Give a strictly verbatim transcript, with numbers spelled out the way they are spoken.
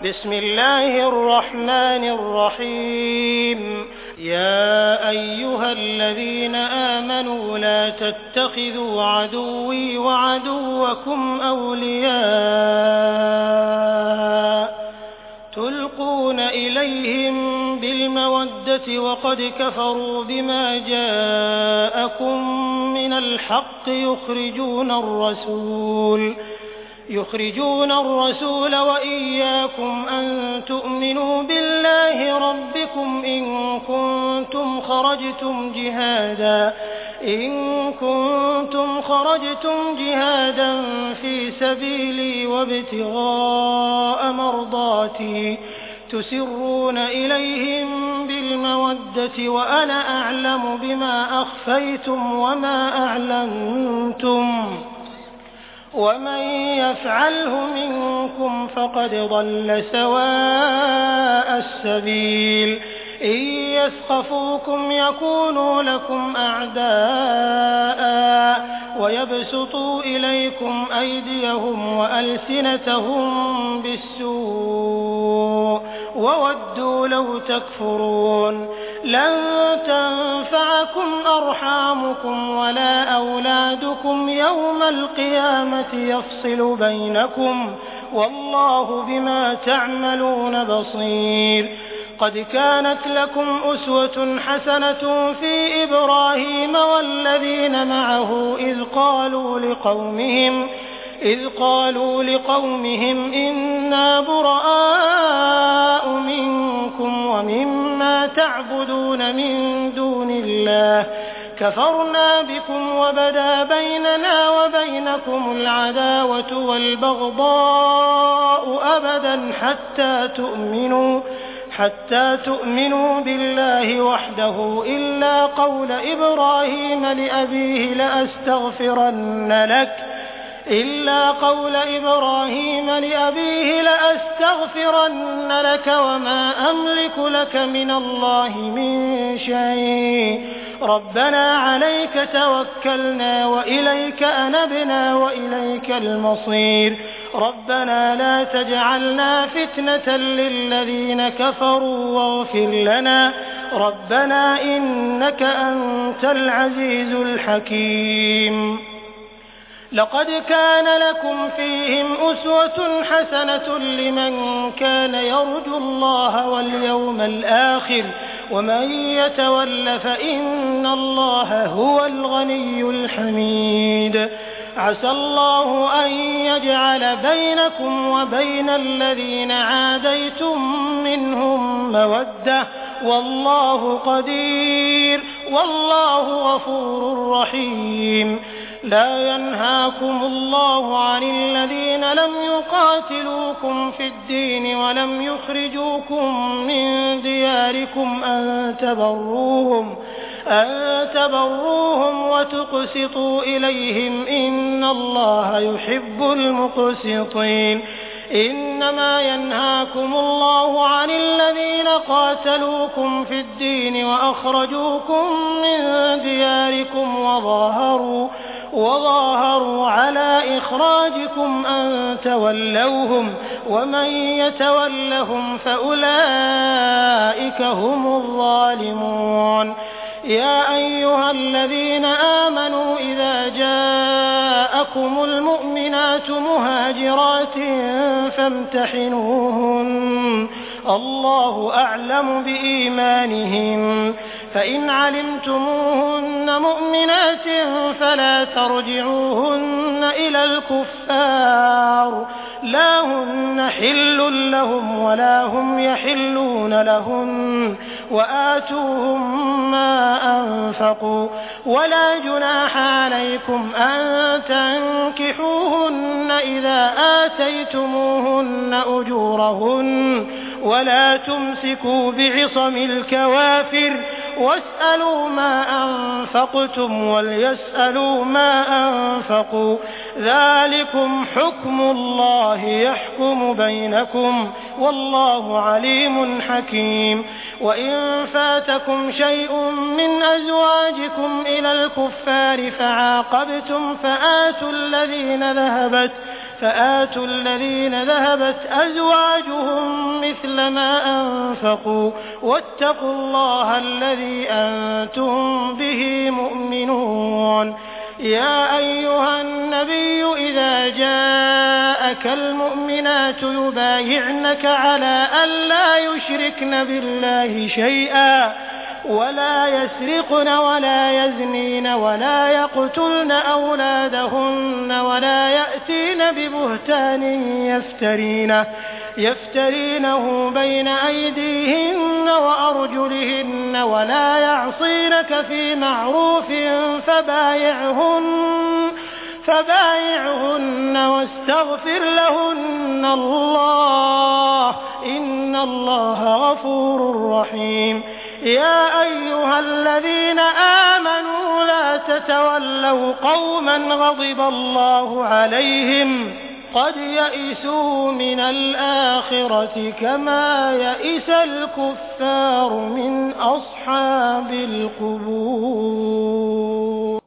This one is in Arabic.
بسم الله الرحمن الرحيم. يا أيها الذين آمنوا لا تتخذوا عدوي وعدوكم أولياء تلقون إليهم بالمودة وقد كفروا بما جاءكم من الحق يخرجون الرسول يخرجون الرسول وإياكم أن تؤمنوا بالله ربكم إن كنتم خرجتم جهادا إن كنتم خرجتم جهادا في سبيلي وابتغاء مرضاتي تسرون إليهم بالمودة وأنا أعلم بما أخفيتم وما أعلنتم ومن يفعله منكم فقد ضل سواء السبيل. إن يثقفوكم يكونوا لكم أعداء ويبسطوا إليكم أيديهم وألسنتهم بالسوء وودوا لو تكفرون. لن تنفعكم أرحامكم ولا أولادكم يوم القيامة يفصل بينكم والله بما تعملون بصير. قد كانت لكم أسوة حسنة في إبراهيم والذين معه إذ قالوا لقومهم إذ قالوا لقومهم إنا براء منكم ومما تعبدون من دون الله كفرنا بكم وبدا بيننا وبينكم العداوة والبغضاء أبدا حتى تؤمنوا حتى تؤمنوا بالله وحده إلا قول إبراهيم لأبيه لأستغفرن لك إلا قول إبراهيم لأبيه لأستغفرن لك وما أملك لك من الله من شيء ربنا عليك توكلنا وإليك أنبنا وإليك المصير ربنا لا تجعلنا فتنة للذين كفروا واغفر لنا ربنا إنك أنت العزيز الحكيم. لقد كان لكم فيهم أسوة حسنة لمن كان يرجو الله واليوم الآخر ومن يتول فإن الله هو الغني الحميد. عسى الله أن يجعل بينكم وبين الذين عاديتم منهم مودة والله قدير والله غفور رحيم. لا ينهاكم الله عن الذين لم يقاتلوكم في الدين ولم يخرجوكم من دياركم أن تبروهم أن تبروهم وتقسطوا إليهم إن الله يحب المقسطين. إنما ينهاكم الله عن الذين قاتلوكم في الدين وأخرجوكم من دياركم وظاهروا وظاهروا على إخراجكم أن تولوهم ومن يتولهم فأولئك هم الظالمون. يا أيها الذين آمنوا إذا جاءكم المؤمنات مهاجرات فامتحنوهن الله أعلم بإيمانهن فإن علمتموهن مؤمنات فلا ترجعوهن إلى الكفار لا هن حل لهم ولا هم يحلون لهن وآتوهم ما أنفقوا ولا جناح عليكم أن تنكحوهن إذا آتيتموهن أجورهن ولا تمسكوا بعصم الكوافر واسألوا ما أنفقتم وليسألوا ما أنفقوا ذلكم حكم الله يحكم بينكم والله عليم حكيم. وإن فاتكم شيء من أزواجكم إلى الكفار فعاقبتم فآتوا الذين ذهبت فآتوا الذين ذهبت أزواجهم مثل ما أنفقوا واتقوا الله الذي أنتم به مؤمنون. يا أيها النبي إذا جاءك المؤمنات يبايعنك على أن لا يشركن بالله شيئا ولا يسرقن ولا يزنين ولا يقتلن أولادهن ولا يأتين ببهتان يفترينه, يفترينه بين أيديهن وأرجلهن ولا يعصينك في معروف فبايعهن فبايعهن واستغفر لهن الله إن الله غفور رحيم. يا أيها الذين آمنوا لا تتولوا قوما غضب الله عليهم قد يئسوا من الآخرة كما يئس الكفار من أصحاب القبور.